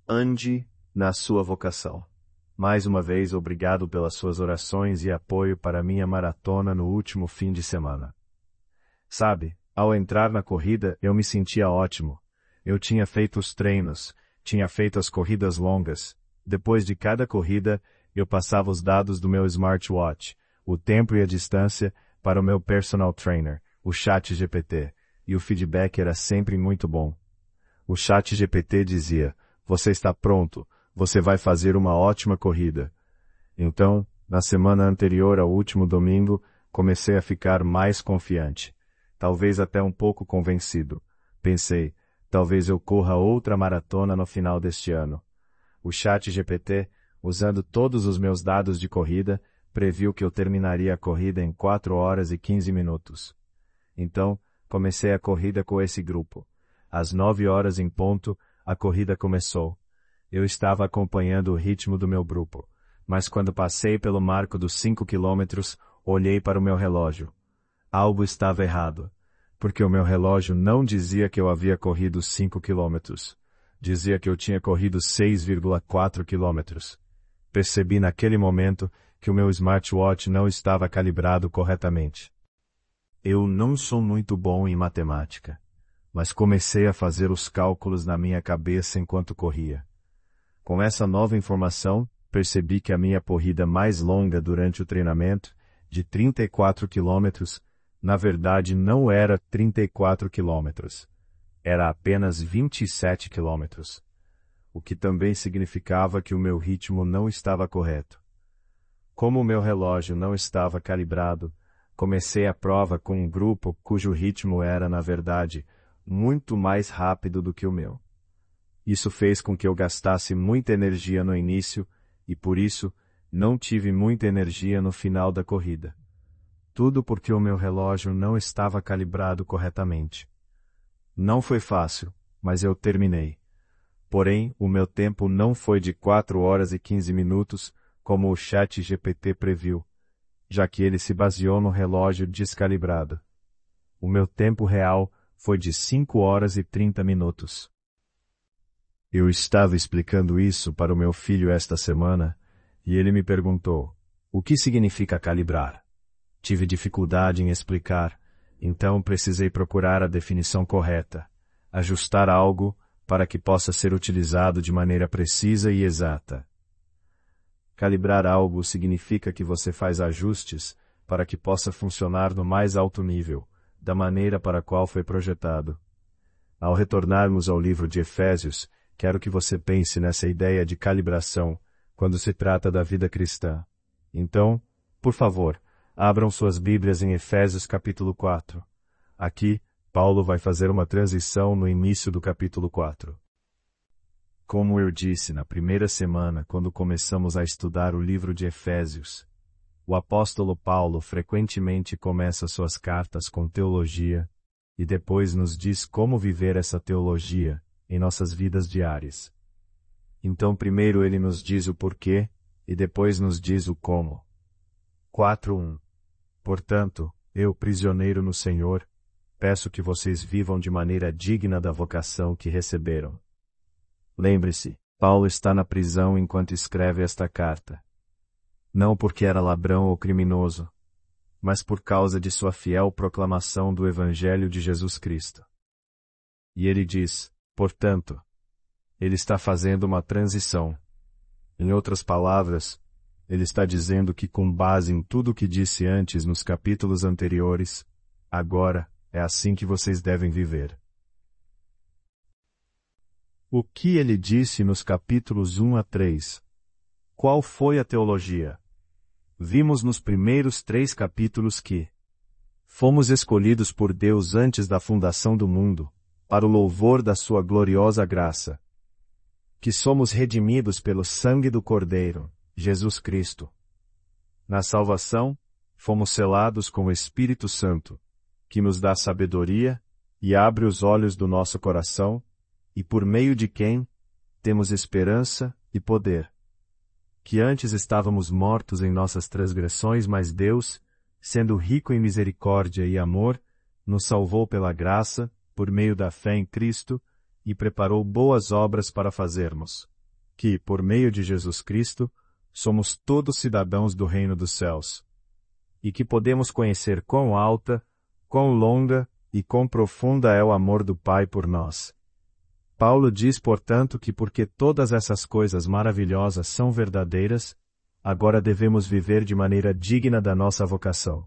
ande na sua vocação. Mais uma vez, obrigado pelas suas orações e apoio para minha maratona no último fim de semana. Sabe, ao entrar na corrida, eu me sentia ótimo. Eu tinha feito os treinos, tinha feito as corridas longas. Depois de cada corrida, eu passava os dados do meu smartwatch, o tempo e a distância, para o meu personal trainer, o ChatGPT, e o feedback era sempre muito bom. O ChatGPT dizia: "Você está pronto, você vai fazer uma ótima corrida." Então, na semana anterior ao último domingo, comecei a ficar mais confiante. Talvez até um pouco convencido. Pensei, talvez eu corra outra maratona no final deste ano. O ChatGPT, usando todos os meus dados de corrida, previu que eu terminaria a corrida em 4 horas e 15 minutos. Então, comecei a corrida com esse grupo. Às 9 horas em ponto, a corrida começou. Eu estava acompanhando o ritmo do meu grupo, mas quando passei pelo marco dos 5 quilômetros, olhei para o meu relógio. Algo estava errado, porque o meu relógio não dizia que eu havia corrido 5 quilômetros. Dizia que eu tinha corrido 6,4 quilômetros. Percebi naquele momento que o meu smartwatch não estava calibrado corretamente. Eu não sou muito bom em matemática, mas comecei a fazer os cálculos na minha cabeça enquanto corria. Com essa nova informação, percebi que a minha corrida mais longa durante o treinamento, de 34 quilômetros, na verdade não era 34 quilômetros. Era apenas 27 quilômetros. O que também significava que o meu ritmo não estava correto. Como o meu relógio não estava calibrado, comecei a prova com um grupo cujo ritmo era, na verdade, muito mais rápido do que o meu. Isso fez com que eu gastasse muita energia no início e, por isso, não tive muita energia no final da corrida. Tudo porque o meu relógio não estava calibrado corretamente. Não foi fácil, mas eu terminei. Porém, o meu tempo não foi de 4 horas e 15 minutos, como o ChatGPT previu, já que ele se baseou no relógio descalibrado. O meu tempo real foi de 5 horas e 30 minutos. Eu estava explicando isso para o meu filho esta semana, e ele me perguntou: "O que significa calibrar?" Tive dificuldade em explicar, então precisei procurar a definição correta, ajustar algo para que possa ser utilizado de maneira precisa e exata. Calibrar algo significa que você faz ajustes para que possa funcionar no mais alto nível, da maneira para a qual foi projetado. Ao retornarmos ao livro de Efésios, quero que você pense nessa ideia de calibração quando se trata da vida cristã. Então, por favor, abram suas Bíblias em Efésios capítulo 4. Aqui, Paulo vai fazer uma transição no início do capítulo 4. Como eu disse na primeira semana quando começamos a estudar o livro de Efésios, o apóstolo Paulo frequentemente começa suas cartas com teologia e depois nos diz como viver essa teologia em nossas vidas diárias. Então primeiro ele nos diz o porquê e depois nos diz o como. 4:1. Portanto, eu, prisioneiro no Senhor, peço que vocês vivam de maneira digna da vocação que receberam. Lembre-se, Paulo está na prisão enquanto escreve esta carta. Não porque era ladrão ou criminoso, mas por causa de sua fiel proclamação do Evangelho de Jesus Cristo. E ele diz, portanto, ele está fazendo uma transição. Em outras palavras, ele está dizendo que com base em tudo o que disse antes nos capítulos anteriores, agora é assim que vocês devem viver. O que ele disse nos capítulos 1 a 3? Qual foi a teologia? Vimos nos primeiros 3 capítulos que fomos escolhidos por Deus antes da fundação do mundo, para o louvor da sua gloriosa graça, que somos redimidos pelo sangue do Cordeiro, Jesus Cristo. Na salvação, fomos selados com o Espírito Santo, que nos dá sabedoria e abre os olhos do nosso coração, e por meio de quem temos esperança e poder. Que antes estávamos mortos em nossas transgressões, mas Deus, sendo rico em misericórdia e amor, nos salvou pela graça, por meio da fé em Cristo, e preparou boas obras para fazermos, que, por meio de Jesus Cristo, somos todos cidadãos do reino dos céus, e que podemos conhecer quão alta, quão longa e quão profunda é o amor do Pai por nós. Paulo diz, portanto, que porque todas essas coisas maravilhosas são verdadeiras, agora devemos viver de maneira digna da nossa vocação.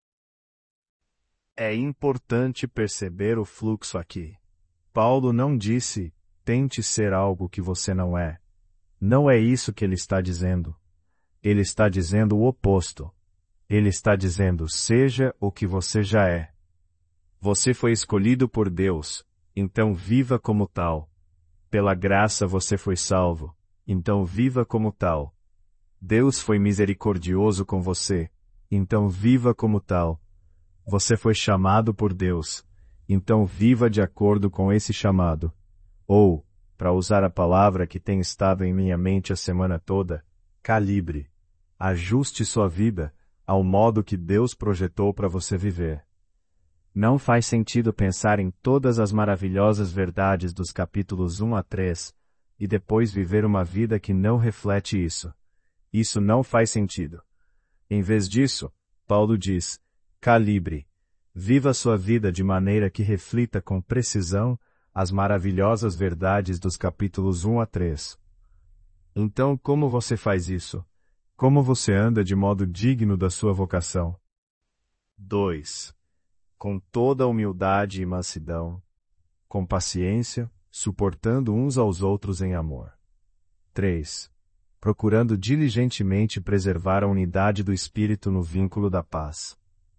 É importante perceber o fluxo aqui. Paulo não disse, tente ser algo que você não é. Não é isso que ele está dizendo. Ele está dizendo o oposto. Ele está dizendo, seja o que você já é. Você foi escolhido por Deus, então viva como tal. Pela graça você foi salvo, então viva como tal. Deus foi misericordioso com você, então viva como tal. Você foi chamado por Deus, então viva de acordo com esse chamado. Ou, para usar a palavra que tem estado em minha mente a semana toda, calibre. Ajuste sua vida ao modo que Deus projetou para você viver. Não faz sentido pensar em todas as maravilhosas verdades dos capítulos 1 a 3, e depois viver uma vida que não reflete isso. Isso não faz sentido. Em vez disso, Paulo diz, calibre. Viva sua vida de maneira que reflita com precisão as maravilhosas verdades dos capítulos 1 a 3. Então, como você faz isso? Como você anda de modo digno da sua vocação? 2. Com toda humildade e mansidão, com paciência, suportando uns aos outros em amor. 3. Procurando diligentemente preservar a unidade do Espírito no vínculo da paz.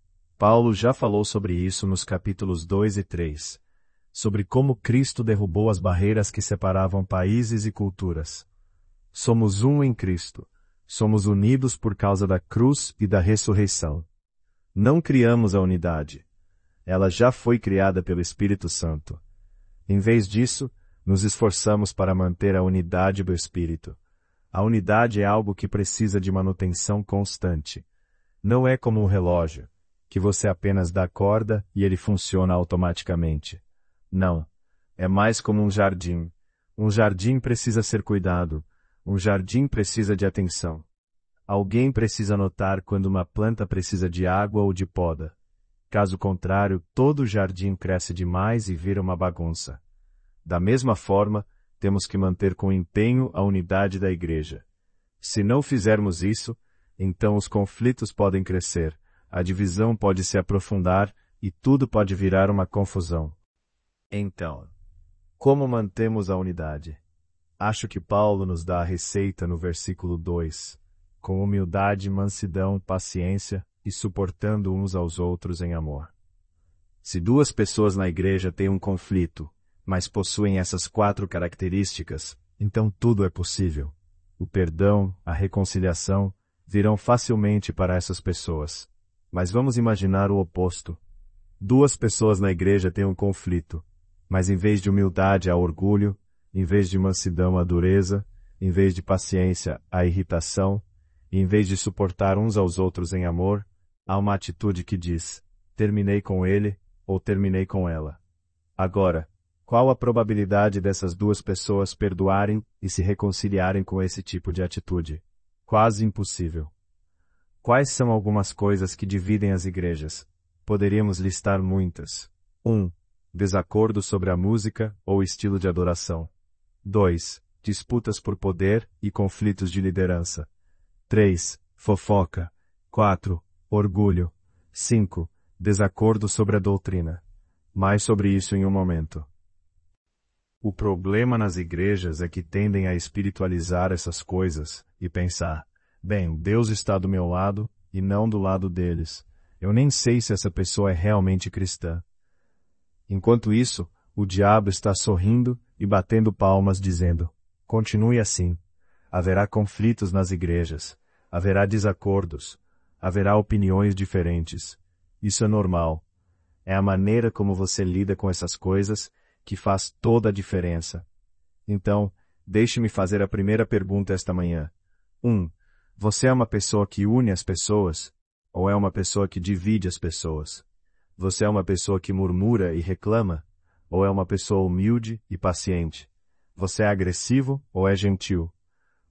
Paulo já falou sobre isso nos capítulos 2 e 3, sobre como Cristo derrubou as barreiras que separavam países e culturas. Somos um em Cristo. Somos unidos por causa da cruz e da ressurreição. Não criamos a unidade. Ela já foi criada pelo Espírito Santo. Em vez disso, nos esforçamos para manter a unidade do Espírito. A unidade é algo que precisa de manutenção constante. Não é como um relógio, que você apenas dá corda e ele funciona automaticamente. Não. É mais como um jardim. Um jardim precisa ser cuidado. Um jardim precisa de atenção. Alguém precisa notar quando uma planta precisa de água ou de poda. Caso contrário, todo o jardim cresce demais e vira uma bagunça. Da mesma forma, temos que manter com empenho a unidade da igreja. Se não fizermos isso, então os conflitos podem crescer, a divisão pode se aprofundar e tudo pode virar uma confusão. Então, como mantemos a unidade? Acho que Paulo nos dá a receita no versículo 2, com humildade, mansidão, paciência e suportando uns aos outros em amor. Se duas pessoas na igreja têm um conflito, mas possuem essas 4 características, então tudo é possível. O perdão, a reconciliação, virão facilmente para essas pessoas. Mas vamos imaginar o oposto. 2 pessoas na igreja têm um conflito, mas em vez de humildade há orgulho, em vez de mansidão há dureza, em vez de paciência há irritação, e em vez de suportar uns aos outros em amor, há uma atitude que diz, terminei com ele ou terminei com ela. Agora, qual a probabilidade dessas 2 pessoas perdoarem e se reconciliarem com esse tipo de atitude? Quase impossível. Quais são algumas coisas que dividem as igrejas? Poderíamos listar muitas. 1. Desacordo sobre a música ou estilo de adoração. 2. Disputas por poder e conflitos de liderança. 3. Fofoca. 4. Orgulho. 5. Desacordo sobre a doutrina. Mais sobre isso em um momento. O problema nas igrejas é que tendem a espiritualizar essas coisas e pensar, bem, Deus está do meu lado e não do lado deles. Eu nem sei se essa pessoa é realmente cristã. Enquanto isso, o diabo está sorrindo e batendo palmas dizendo, continue assim. Haverá conflitos nas igrejas. Haverá desacordos. Haverá opiniões diferentes. Isso é normal. É a maneira como você lida com essas coisas que faz toda a diferença. Então, deixe-me fazer a primeira pergunta esta manhã. 1. Você é uma pessoa que une as pessoas? Ou é uma pessoa que divide as pessoas? Você é uma pessoa que murmura e reclama? Ou é uma pessoa humilde e paciente? Você é agressivo ou é gentil?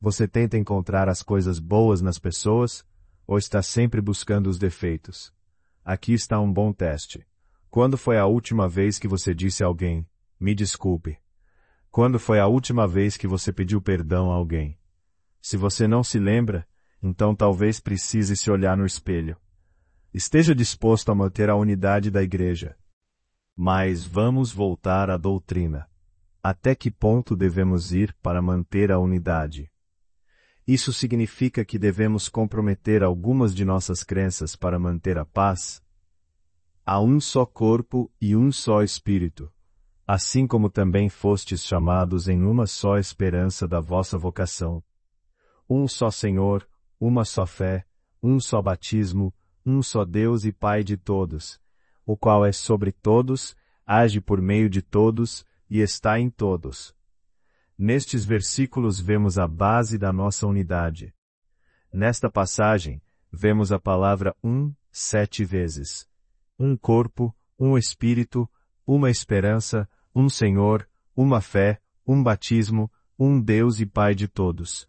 Você tenta encontrar as coisas boas nas pessoas, ou está sempre buscando os defeitos? Aqui está um bom teste. Quando foi a última vez que você disse a alguém, me desculpe? Quando foi a última vez que você pediu perdão a alguém? Se você não se lembra, então talvez precise se olhar no espelho. Esteja disposto a manter a unidade da igreja. Mas vamos voltar à doutrina. Até que ponto devemos ir para manter a unidade? Isso significa que devemos comprometer algumas de nossas crenças para manter a paz? Há um só corpo e um só espírito, assim como também fostes chamados em uma só esperança da vossa vocação. Um só Senhor, uma só fé, um só batismo, um só Deus e Pai de todos, o qual é sobre todos, age por meio de todos e está em todos. Nestes versículos vemos a base da nossa unidade. Nesta passagem, vemos a palavra 7 vezes. Um corpo, um espírito, uma esperança, um Senhor, uma fé, um batismo, um Deus e Pai de todos.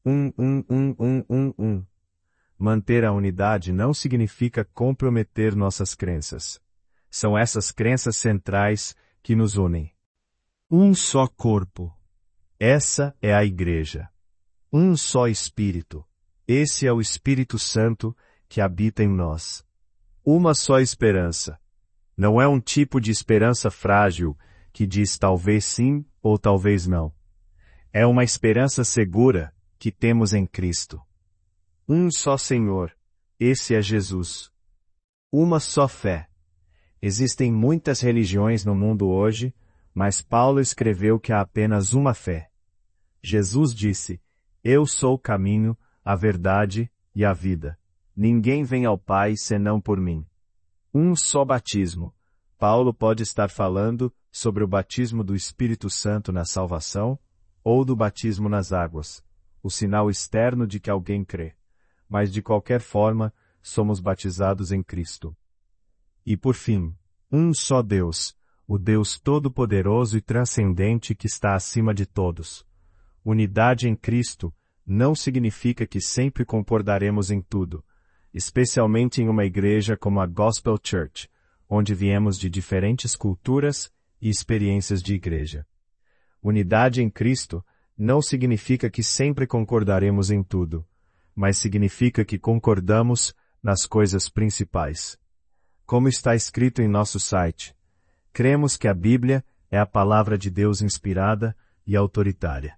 Manter a unidade não significa comprometer nossas crenças. São essas crenças centrais que nos unem. Um só corpo. Essa é a igreja. Um só Espírito. Esse é o Espírito Santo que habita em nós. Uma só esperança. Não é um tipo de esperança frágil que diz talvez sim ou talvez não. É uma esperança segura que temos em Cristo. Um só Senhor. Esse é Jesus. Uma só fé. Existem muitas religiões no mundo hoje, mas Paulo escreveu que há apenas uma fé. Jesus disse, eu sou o caminho, a verdade e a vida. Ninguém vem ao Pai senão por mim. Um só batismo. Paulo pode estar falando sobre o batismo do Espírito Santo na salvação, ou do batismo nas águas, o sinal externo de que alguém crê. Mas de qualquer forma, somos batizados em Cristo. E por fim, um só Deus, o Deus Todo-Poderoso e Transcendente que está acima de todos. Unidade em Cristo não significa que sempre concordaremos em tudo, especialmente em uma igreja como a Gospel Church, onde viemos de diferentes culturas e experiências de igreja. Unidade em Cristo não significa que sempre concordaremos em tudo, mas significa que concordamos nas coisas principais. Como está escrito em nosso site, cremos que a Bíblia é a palavra de Deus inspirada e autoritária.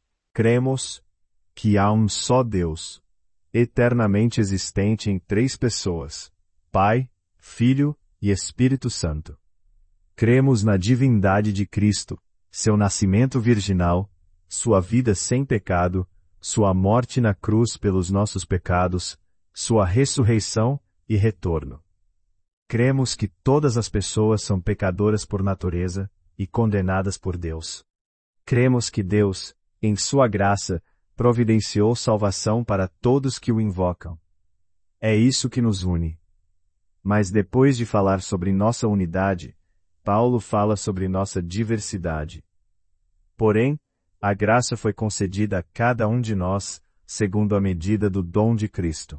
Cremos que há um só Deus, eternamente existente em 3 pessoas, Pai, Filho e Espírito Santo. Cremos na divindade de Cristo, seu nascimento virginal, sua vida sem pecado, sua morte na cruz pelos nossos pecados, sua ressurreição e retorno. Cremos que todas as pessoas são pecadoras por natureza e condenadas por Deus. Cremos que Deus, em sua graça, providenciou salvação para todos que o invocam. É isso que nos une. Mas depois de falar sobre nossa unidade, Paulo fala sobre nossa diversidade. Porém, a graça foi concedida a cada um de nós, segundo a medida do dom de Cristo.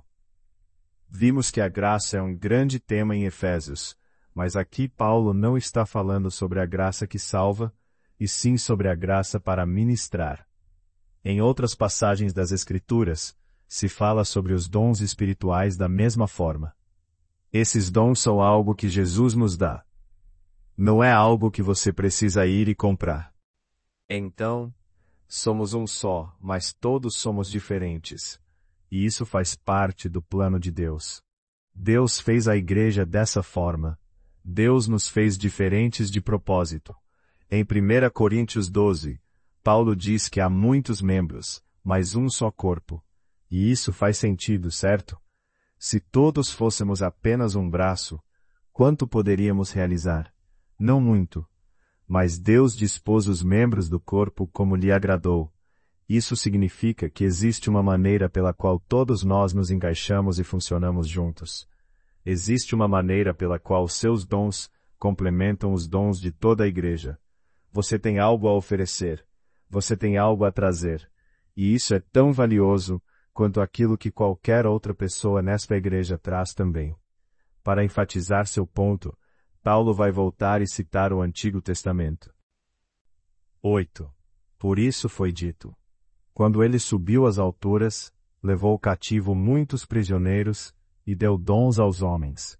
Vimos que a graça é um grande tema em Efésios, mas aqui Paulo não está falando sobre a graça que salva, e sim sobre a graça para ministrar. Em outras passagens das Escrituras, se fala sobre os dons espirituais da mesma forma. Esses dons são algo que Jesus nos dá. Não é algo que você precisa ir e comprar. Então, somos um só, mas todos somos diferentes. E isso faz parte do plano de Deus. Deus fez a igreja dessa forma. Deus nos fez diferentes de propósito. Em 1 Coríntios 12, Paulo diz que há muitos membros, mas um só corpo. E isso faz sentido, certo? Se todos fôssemos apenas um braço, quanto poderíamos realizar? Não muito. Mas Deus dispôs os membros do corpo como lhe agradou. Isso significa que existe uma maneira pela qual todos nós nos encaixamos e funcionamos juntos. Existe uma maneira pela qual seus dons complementam os dons de toda a igreja. Você tem algo a oferecer. Você tem algo a trazer. e isso é tão valioso quanto aquilo que qualquer outra pessoa nesta igreja traz também. Para enfatizar seu ponto, Paulo vai voltar e citar o Antigo Testamento. 8. Por isso foi dito: quando ele subiu às alturas, levou cativo muitos prisioneiros e deu dons aos homens.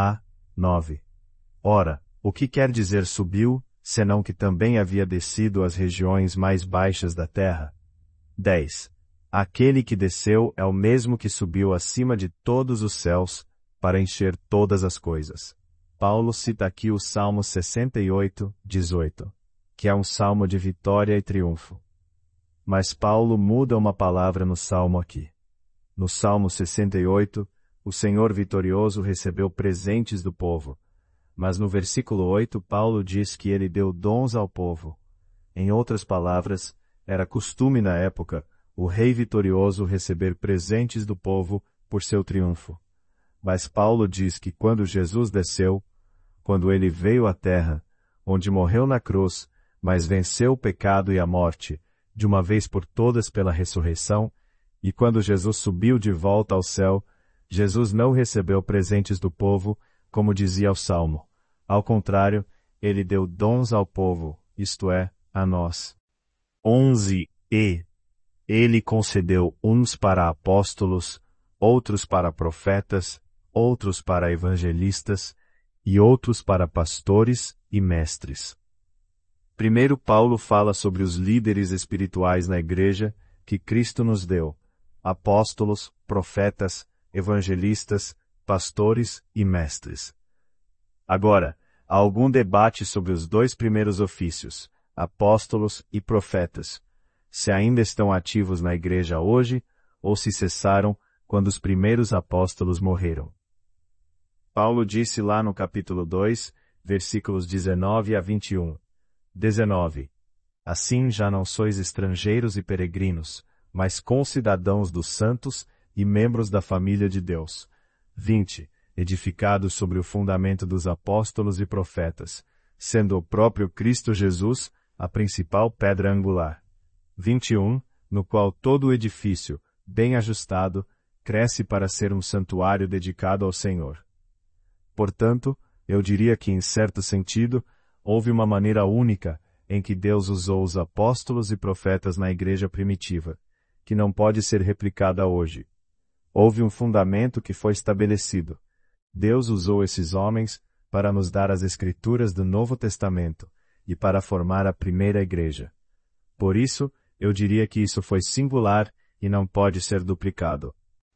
9. Ora, o que quer dizer subiu, senão que também havia descido às regiões mais baixas da terra? 10. Aquele que desceu é o mesmo que subiu acima de todos os céus, para encher todas as coisas. Paulo cita aqui o Salmo 68, 18, que é um salmo de vitória e triunfo. Mas Paulo muda uma palavra no salmo aqui. No Salmo 68, o Senhor vitorioso recebeu presentes do povo. Mas no versículo 8 Paulo diz que ele deu dons ao povo. Em outras palavras, era costume na época o rei vitorioso receber presentes do povo por seu triunfo. Mas Paulo diz que quando Jesus desceu, quando ele veio à terra, onde morreu na cruz, mas venceu o pecado e a morte, de uma vez por todas pela ressurreição, e quando Jesus subiu de volta ao céu, Jesus não recebeu presentes do povo, como dizia o Salmo. Ao contrário, ele deu dons ao povo, isto é, a nós. 11. E ele concedeu uns para apóstolos, outros para profetas, outros para evangelistas, e outros para pastores e mestres. Primeiro Paulo fala sobre os líderes espirituais na igreja que Cristo nos deu: apóstolos, profetas, evangelistas, pastores e mestres. Agora, há algum debate sobre os dois primeiros ofícios, apóstolos e profetas, se ainda estão ativos na igreja hoje ou se cessaram quando os primeiros apóstolos morreram. Paulo disse lá no capítulo 2, versículos 19 a 21. 19. Assim já não sois estrangeiros e peregrinos, mas concidadãos dos santos e membros da família de Deus. 20. Edificados sobre o fundamento dos apóstolos e profetas, sendo o próprio Cristo Jesus a principal pedra angular. 21. No qual todo o edifício, bem ajustado, cresce para ser um santuário dedicado ao Senhor. Portanto, eu diria que, em certo sentido, houve uma maneira única em que Deus usou os apóstolos e profetas na igreja primitiva, que não pode ser replicada hoje. Houve um fundamento que foi estabelecido. Deus usou esses homens para nos dar as Escrituras do Novo Testamento e para formar a primeira igreja. Por isso, eu diria que isso foi singular e não pode ser duplicado.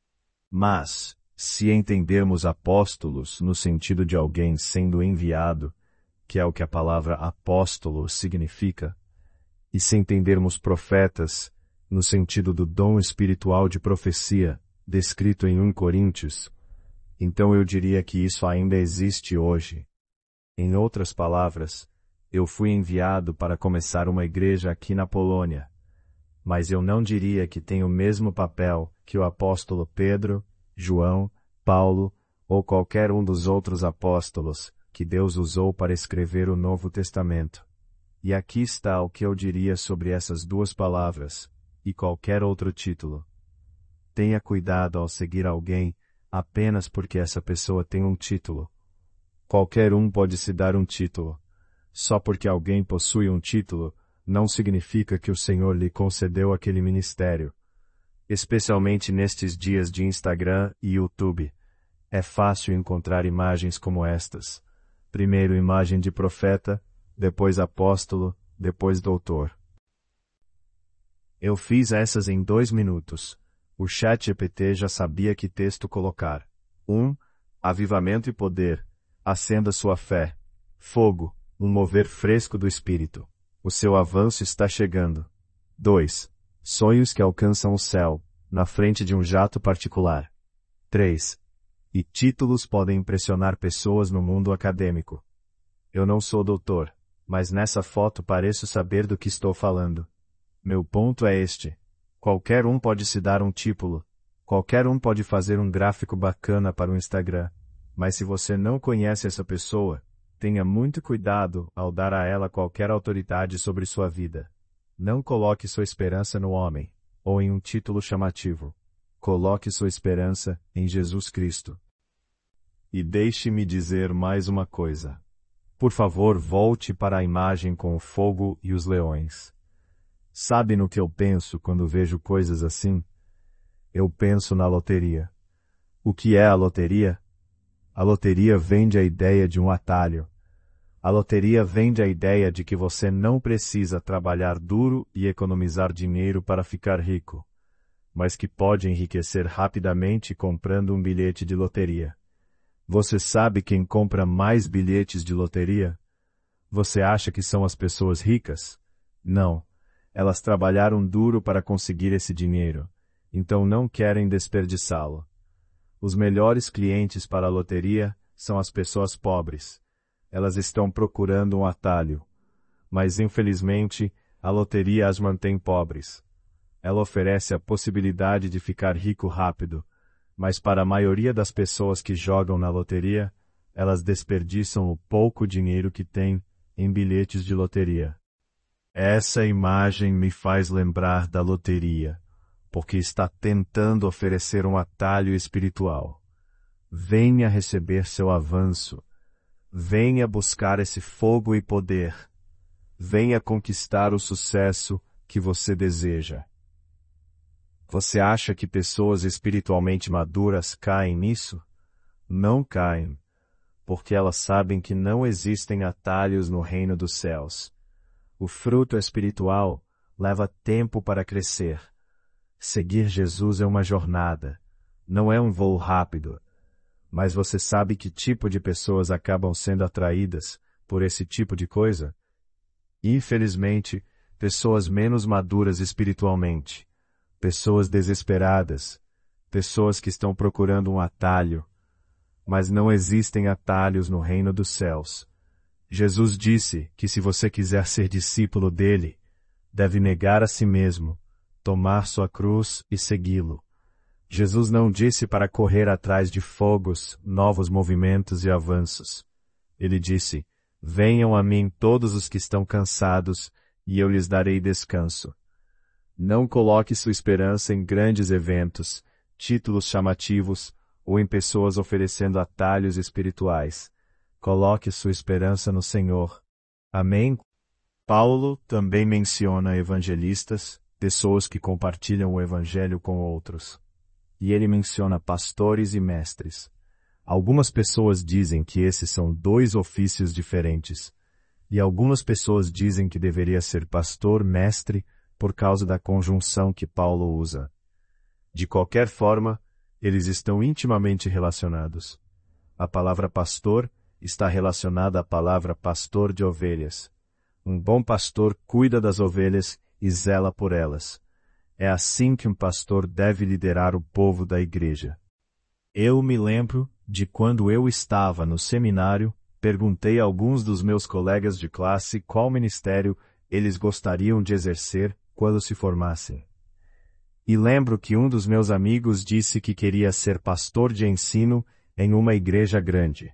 Mas, se entendermos apóstolos no sentido de alguém sendo enviado, que é o que a palavra apóstolo significa, e se entendermos profetas no sentido do dom espiritual de profecia, descrito em 1 Coríntios, então eu diria que isso ainda existe hoje. Em outras palavras, eu fui enviado para começar uma igreja aqui na Polônia, mas eu não diria que tem o mesmo papel que o apóstolo Pedro, João, Paulo ou qualquer um dos outros apóstolos que Deus usou para escrever o Novo Testamento. E aqui está o que eu diria sobre essas duas palavras, e qualquer outro título. Tenha cuidado ao seguir alguém apenas porque essa pessoa tem um título. Qualquer um pode se dar um título. Só porque alguém possui um título, não significa que o Senhor lhe concedeu aquele ministério. Especialmente nestes dias de Instagram e YouTube. É fácil encontrar imagens como estas. Primeiro imagem de profeta, depois apóstolo, depois doutor. Eu fiz essas em 2 minutos. O ChatGPT já sabia que texto colocar. 1. Avivamento e poder. Acenda sua fé. Fogo. Um mover fresco do Espírito. O seu avanço está chegando. 2. Sonhos que alcançam o céu, na frente de um jato particular. 3. E títulos podem impressionar pessoas no mundo acadêmico. Eu não sou doutor, mas nessa foto pareço saber do que estou falando. Meu ponto é este. Qualquer um pode se dar um título. Qualquer um pode fazer um gráfico bacana para o Instagram. Mas se você não conhece essa pessoa, tenha muito cuidado ao dar a ela qualquer autoridade sobre sua vida. Não coloque sua esperança no homem, ou em um título chamativo. Coloque sua esperança em Jesus Cristo. E deixe-me dizer mais uma coisa. Por favor, volte para a imagem com o fogo e os leões. Sabe no que eu penso quando vejo coisas assim? Eu penso na loteria. O que é a loteria? A loteria vende a ideia de um atalho. A loteria vende a ideia de que você não precisa trabalhar duro e economizar dinheiro para ficar rico, mas que pode enriquecer rapidamente comprando um bilhete de loteria. Você sabe quem compra mais bilhetes de loteria? Você acha que são as pessoas ricas? Não. Elas trabalharam duro para conseguir esse dinheiro, então não querem desperdiçá-lo. Os melhores clientes para a loteria são as pessoas pobres. Elas estão procurando um atalho. Mas, infelizmente, a loteria as mantém pobres. Ela oferece a possibilidade de ficar rico rápido, mas para a maioria das pessoas que jogam na loteria, elas desperdiçam o pouco dinheiro que têm em bilhetes de loteria. Essa imagem me faz lembrar da loteria, porque está tentando oferecer um atalho espiritual. Venha receber seu avanço. Venha buscar esse fogo e poder. Venha conquistar o sucesso que você deseja. Você acha que pessoas espiritualmente maduras caem nisso? Não caem, porque elas sabem que não existem atalhos no reino dos céus. O fruto espiritual leva tempo para crescer. Seguir Jesus é uma jornada, não é um voo rápido. Mas você sabe que tipo de pessoas acabam sendo atraídas por esse tipo de coisa? Infelizmente, pessoas menos maduras espiritualmente, pessoas desesperadas, pessoas que estão procurando um atalho, mas não existem atalhos no reino dos céus. Jesus disse que se você quiser ser discípulo dele, deve negar a si mesmo, tomar sua cruz e segui-lo. Jesus não disse para correr atrás de fogos, novos movimentos e avanços. Ele disse, venham a mim todos os que estão cansados, e eu lhes darei descanso. Não coloque sua esperança em grandes eventos, títulos chamativos, ou em pessoas oferecendo atalhos espirituais. Coloque sua esperança no Senhor. Amém? Paulo também menciona evangelistas, pessoas que compartilham o evangelho com outros. E ele menciona pastores e mestres. Algumas pessoas dizem que esses são dois ofícios diferentes. E algumas pessoas dizem que deveria ser pastor-mestre por causa da conjunção que Paulo usa. De qualquer forma, eles estão intimamente relacionados. A palavra pastor está relacionada à palavra pastor de ovelhas. Um bom pastor cuida das ovelhas e zela por elas. É assim que um pastor deve liderar o povo da igreja. Eu me lembro de quando eu estava no seminário, perguntei a alguns dos meus colegas de classe qual ministério eles gostariam de exercer quando se formassem. E lembro que um dos meus amigos disse que queria ser pastor de ensino em uma igreja grande.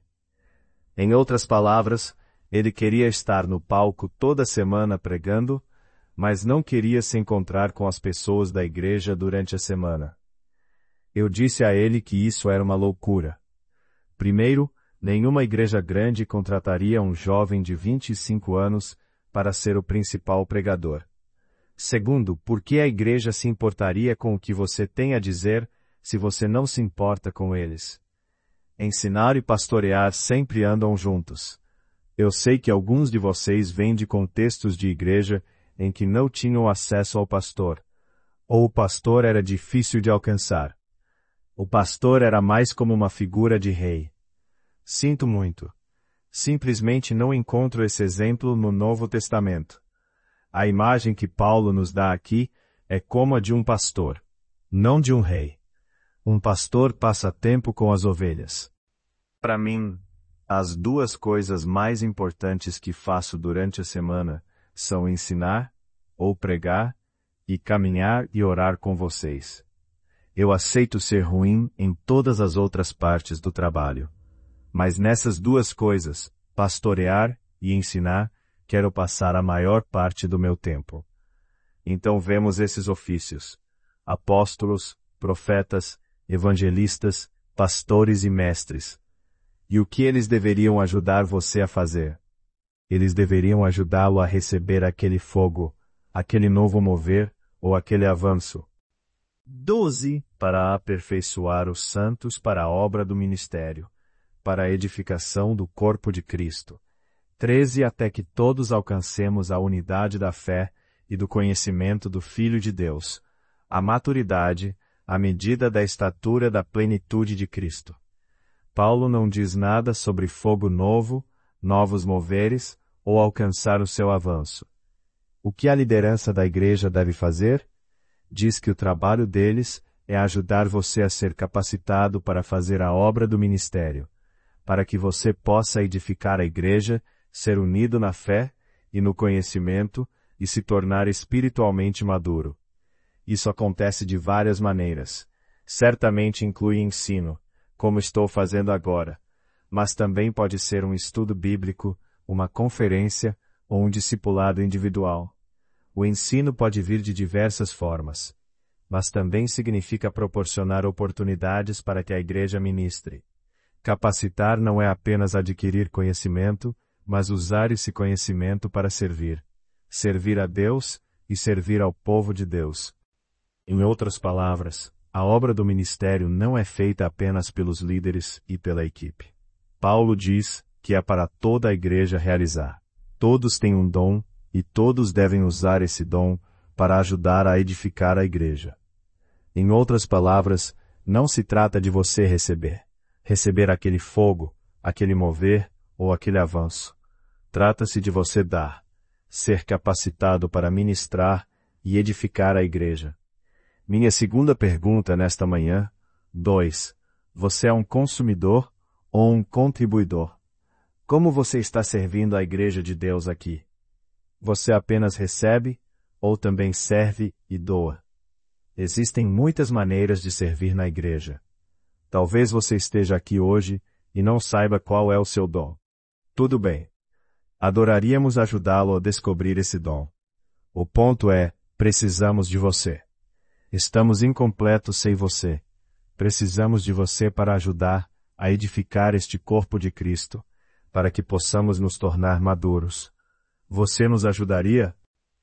Em outras palavras, ele queria estar no palco toda semana pregando, mas não queria se encontrar com as pessoas da igreja durante a semana. Eu disse a ele que isso era uma loucura. Primeiro, nenhuma igreja grande contrataria um jovem de 25 anos para ser o principal pregador. Segundo, por que a igreja se importaria com o que você tem a dizer se você não se importa com eles? Ensinar e pastorear sempre andam juntos. Eu sei que alguns de vocês vêm de contextos de igreja em que não tinham acesso ao pastor. Ou o pastor era difícil de alcançar. O pastor era mais como uma figura de rei. Sinto muito. Simplesmente não encontro esse exemplo no Novo Testamento. A imagem que Paulo nos dá aqui é como a de um pastor, não de um rei. Um pastor passa tempo com as ovelhas. Para mim, as duas coisas mais importantes que faço durante a semana são ensinar, ou pregar, e caminhar e orar com vocês. Eu aceito ser ruim em todas as outras partes do trabalho. Mas nessas duas coisas, pastorear e ensinar, quero passar a maior parte do meu tempo. Então vemos esses ofícios. apóstolos, profetas, evangelistas, pastores e mestres. E o que eles deveriam ajudar você a fazer? Eles deveriam ajudá-lo a receber aquele fogo, aquele novo mover ou aquele avanço. 12. Para aperfeiçoar os santos para a obra do ministério, para a edificação do corpo de Cristo. 13. Até que todos alcancemos a unidade da fé e do conhecimento do Filho de Deus, a maturidade, à medida da estatura da plenitude de Cristo. Paulo não diz nada sobre fogo novo, novos moveres ou alcançar o seu avanço. O que a liderança da igreja deve fazer? Diz que o trabalho deles é ajudar você a ser capacitado para fazer a obra do ministério, para que você possa edificar a igreja, ser unido na fé e no conhecimento e se tornar espiritualmente maduro. Isso acontece de várias maneiras. Certamente inclui ensino, como estou fazendo agora, mas também pode ser um estudo bíblico, uma conferência ou um discipulado individual. O ensino pode vir de diversas formas, mas também significa proporcionar oportunidades para que a igreja ministre. Capacitar não é apenas adquirir conhecimento, mas usar esse conhecimento para servir. Servir a Deus e servir ao povo de Deus. Em outras palavras, a obra do ministério não é feita apenas pelos líderes e pela equipe. Paulo diz que é para toda a igreja realizar. Todos têm um dom, e todos devem usar esse dom para ajudar a edificar a igreja. Em outras palavras, não se trata de você receber aquele fogo, aquele mover ou aquele avanço. Trata-se de você dar, ser capacitado para ministrar e edificar a igreja. Minha segunda pergunta nesta manhã, 2. Você é um consumidor ou um contribuidor? Como você está servindo a igreja de Deus aqui? Você apenas recebe, ou também serve e doa? Existem muitas maneiras de servir na igreja. Talvez você esteja aqui hoje e não saiba qual é o seu dom. Tudo bem. Adoraríamos ajudá-lo a descobrir esse dom. O ponto é, precisamos de você. Estamos incompletos sem você. Precisamos de você para ajudar a edificar este corpo de Cristo, para que possamos nos tornar maduros. Você nos ajudaria?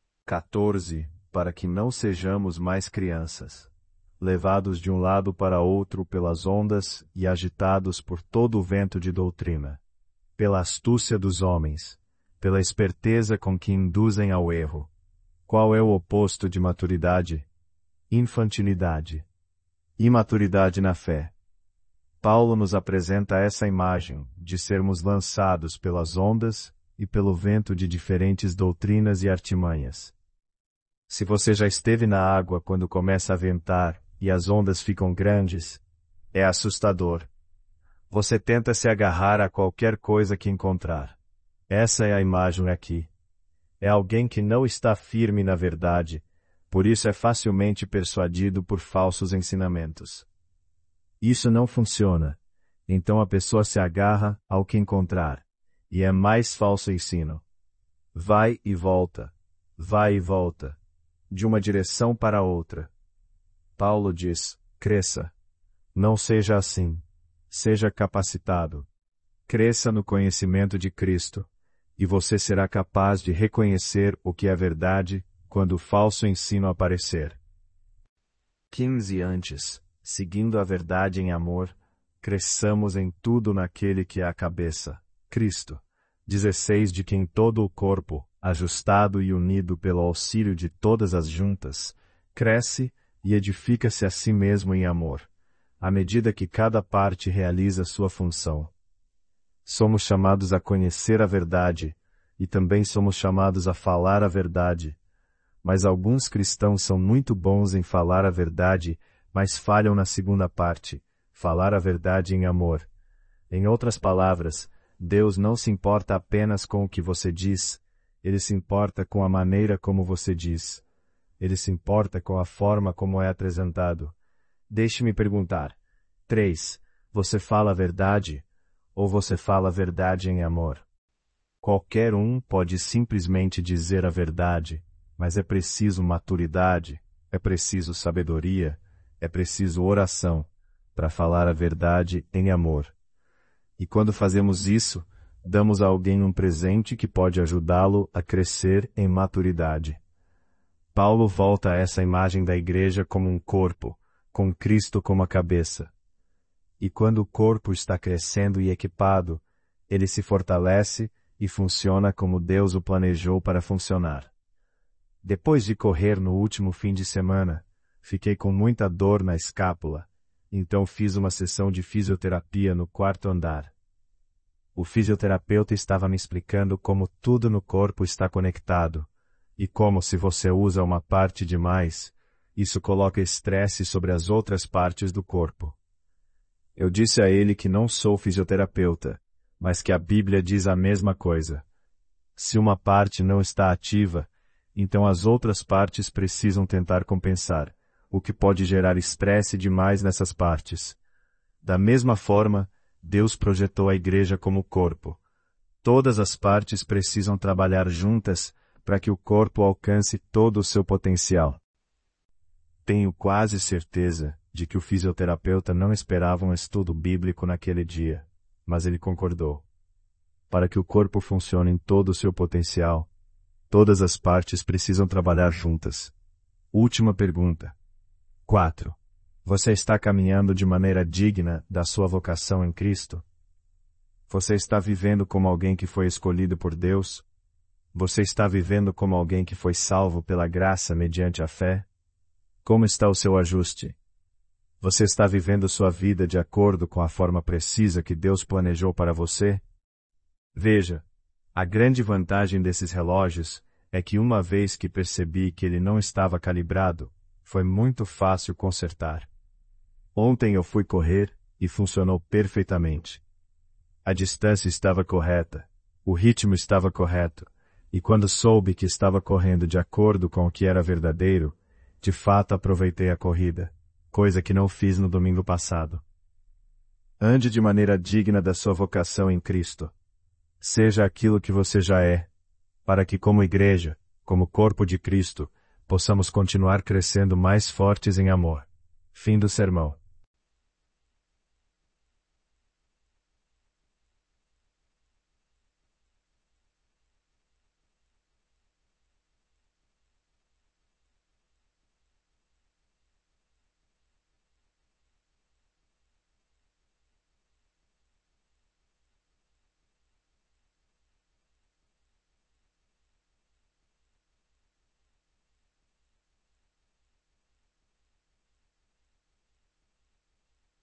14. Para que não sejamos mais crianças, levados de um lado para outro pelas ondas e agitados por todo o vento de doutrina, pela astúcia dos homens, pela esperteza com que induzem ao erro. Qual é o oposto de maturidade? Infantilidade. Imaturidade na fé. Paulo nos apresenta essa imagem de sermos lançados pelas ondas e pelo vento de diferentes doutrinas e artimanhas. Se você já esteve na água quando começa a ventar e as ondas ficam grandes, é assustador. Você tenta se agarrar a qualquer coisa que encontrar. Essa é a imagem aqui. É alguém que não está firme na verdade, por isso é facilmente persuadido por falsos ensinamentos. Isso não funciona. Então a pessoa se agarra ao que encontrar. E é mais falso ensino. Vai e volta. Vai e volta. De uma direção para outra. Paulo diz, cresça. Não seja assim. Seja capacitado. Cresça no conhecimento de Cristo, e você será capaz de reconhecer o que é verdade quando o falso ensino aparecer. 15 Antes, seguindo a verdade em amor, cresçamos em tudo naquele que é a cabeça, Cristo. 16 De quem todo o corpo, ajustado e unido pelo auxílio de todas as juntas, cresce e edifica-se a si mesmo em amor, à medida que cada parte realiza sua função. Somos chamados a conhecer a verdade, e também somos chamados a falar a verdade. Mas alguns cristãos são muito bons em falar a verdade, mas falham na segunda parte, falar a verdade em amor. Em outras palavras, Deus não se importa apenas com o que você diz, Ele se importa com a maneira como você diz. Ele se importa com a forma como é apresentado. Deixe-me perguntar. 3. Você fala a verdade? Ou você fala a verdade em amor? Qualquer um pode simplesmente dizer a verdade, mas é preciso maturidade, é preciso sabedoria, é preciso oração, para falar a verdade em amor. E quando fazemos isso, damos a alguém um presente que pode ajudá-lo a crescer em maturidade. Paulo volta a essa imagem da igreja como um corpo, com Cristo como a cabeça. E quando o corpo está crescendo e equipado, ele se fortalece e funciona como Deus o planejou para funcionar. Depois de correr no último fim de semana, fiquei com muita dor na escápula, então fiz uma sessão de fisioterapia no quarto andar. O fisioterapeuta estava me explicando como tudo no corpo está conectado, e como se você usa uma parte demais, isso coloca estresse sobre as outras partes do corpo. Eu disse a ele que não sou fisioterapeuta, mas que a Bíblia diz a mesma coisa. Se uma parte não está ativa, então as outras partes precisam tentar compensar, o que pode gerar estresse demais nessas partes. Da mesma forma, Deus projetou a igreja como corpo. Todas as partes precisam trabalhar juntas para que o corpo alcance todo o seu potencial. Tenho quase certeza de que o fisioterapeuta não esperava um estudo bíblico naquele dia, mas ele concordou. Para que o corpo funcione em todo o seu potencial, todas as partes precisam trabalhar juntas. Última pergunta. 4. Você está caminhando de maneira digna da sua vocação em Cristo? Você está vivendo como alguém que foi escolhido por Deus? Você está vivendo como alguém que foi salvo pela graça mediante a fé? Como está o seu ajuste? Você está vivendo sua vida de acordo com a forma precisa que Deus planejou para você? Veja, a grande vantagem desses relógios é que uma vez que percebi que ele não estava calibrado, foi muito fácil consertar. Ontem eu fui correr e funcionou perfeitamente. A distância estava correta, o ritmo estava correto, e quando soube que estava correndo de acordo com o que era verdadeiro, de fato aproveitei a corrida, coisa que não fiz no domingo passado. Ande de maneira digna da sua vocação em Cristo. Seja aquilo que você já é, para que como igreja, como corpo de Cristo, possamos continuar crescendo mais fortes em amor. Fim do sermão.